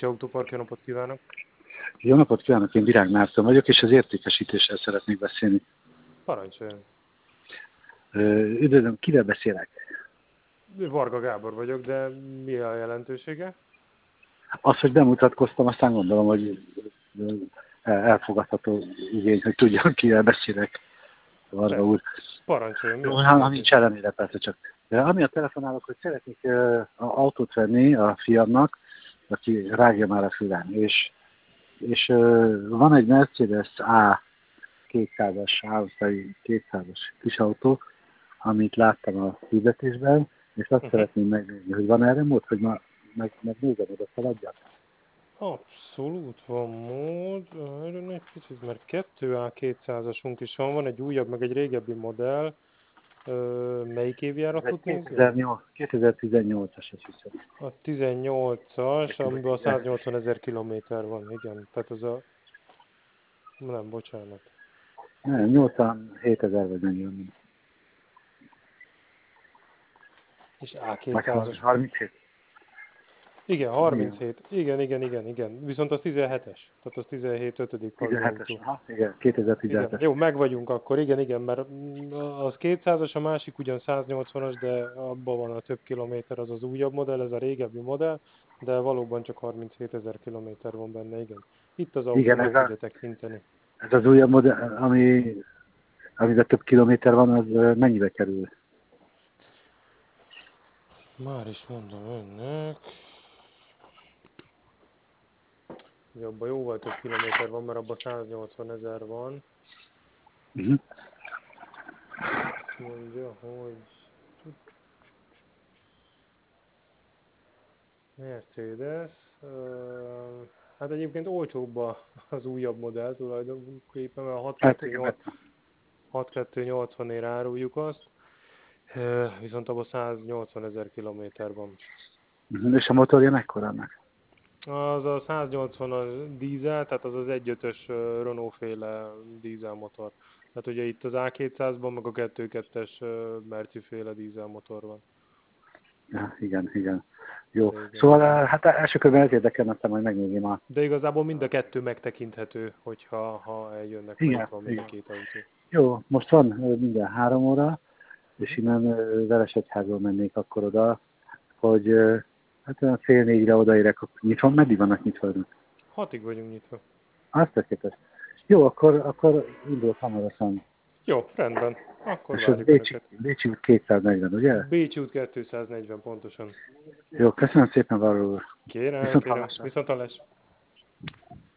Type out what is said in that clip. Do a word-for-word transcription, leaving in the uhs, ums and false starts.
Bécsi Autópark, jó napot kívánok! Jó napot kívánok, én Virág Márton vagyok, és az értékesítéssel szeretnék beszélni. Parancsoljon! Üdvözlöm, kivel beszélek? Varga Gábor vagyok, de mi a jelentősége? Az, hogy bemutatkoztam, aztán gondolom, hogy elfogadható igény, hogy tudjam, kivel beszélek, Varga úr. Parancsoljon, mi Jó, a ha segítség? nincs ellenére, persze csak. De ami a telefonálok, hogy szeretnék uh, autót venni a fiamnak, aki rágja már a fülem, és, és uh, van egy Mercedes A kétszázas, Áuszai kétszázas kisautó, amit láttam a hirdetésben, és azt Uh-huh. szeretném megnézni, hogy van erre mód, hogy ma meg, megnézem, oda szaladjak. Abszolút van mód, erről egy picit, mert kettő A kétszázasunk is van, van egy újabb, meg egy régebbi modell. Ö, melyik Ez egy évjáratot nézi? kétezer-tizennyolcas, azt hiszem. A tizennyolcas, amiben a száznyolcvan ezer kilométer van, igen. Tehát az a... Nem, bocsánat. Nem, nyolcvanhét ezer vagy mennyi van. És A Vagy kétszázas. harminchét. Igen, harminchét. Igen, igen, igen, igen. Viszont az tizenhetes. Tehát az tizenhét ötödik tizenhetes, hadautó. aha, igen, Igen, kétezer-tizenhetes. jó, meg vagyunk akkor, igen, igen, mert az kétszázas, a másik ugyan száznyolcvanas, de abban van a több kilométer, az az újabb modell, ez a régebbi modell, de valóban csak harminchét ezer kilométer van benne, igen. Itt az autó, Igen, meg ez, a, tudja tekinteni. ez az újabb modell, ami, amiben több kilométer van, az mennyibe kerül? Már is mondom önnek. Ugye abban jóval több kilométer van, mert abban száznyolcvan ezer van. Uh-huh. Azt mondja, hogy Mercedes, uh, hát egyébként olcsóbb az újabb modell tulajdonképpen, mert a Hát igen, mert... hatszázkettőnyolcvanért áruljuk azt, uh, viszont abban száznyolcvan ezer kilométer van. Uh-huh. És a motorja mekkora annak? Az a száznyolcvanas dízel, tehát az az egy ötös Renault féle dízelmotor. Tehát ugye itt az A kétszázban meg a kettő kettes Merci féle dízelmotor van. Ja, igen, igen. Jó. Igen. Szóval hát első körben ez érdekelne, aztán majd megnézem a... De igazából mind a kettő megtekinthető, hogyha ha eljönnek, mert Igen, itt van mind a igen. két autó. Jó, most van minden három óra, és innen Veresegyházról mennék akkor oda, hogy hát olyan fél négyre odaérek, akkor nyitva, meddig vannak nyitva? Hatig vagyunk nyitva. Azt tökéletes. Jó, akkor, akkor indulok hamarosan. Jó, rendben. Akkor És az várjuk Bécsi, Önöket. Bécsi út kétszáznegyven, ugye? Bécsi út kétszáznegyven pontosan. Jó, köszönöm szépen, Varó úr. Kérem, Viszont kérem. hallásra. Viszont hallás.